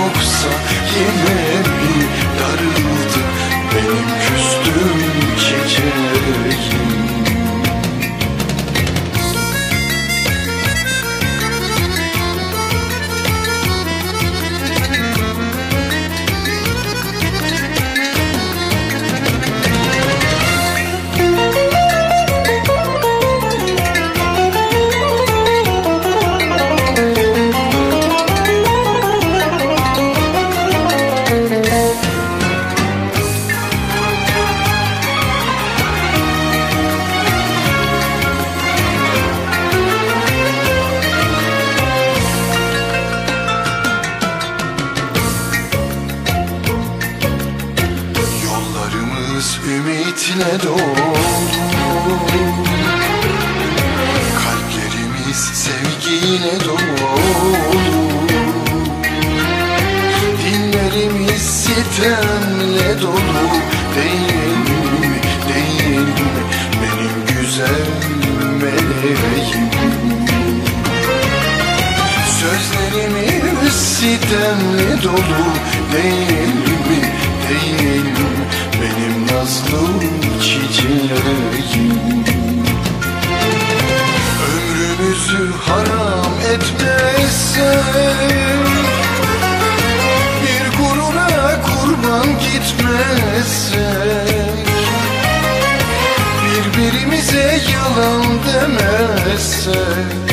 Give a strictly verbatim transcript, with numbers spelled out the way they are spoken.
yoksa yine mi darıldı benim küstüm çiçeğim? Ümitle dolu, kalplerimiz sevgiyle dolu, dinlerimiz sitemle dolu. Değil mi, değil mi benim güzel meleğim? Sözlerimiz sitemle dolu. Değil mi, değil mi benim nazlı çiçeğim? Ömrümüzü haram etmezsek, bir gurura kurban gitmezsek, birbirimize yalan demezsek,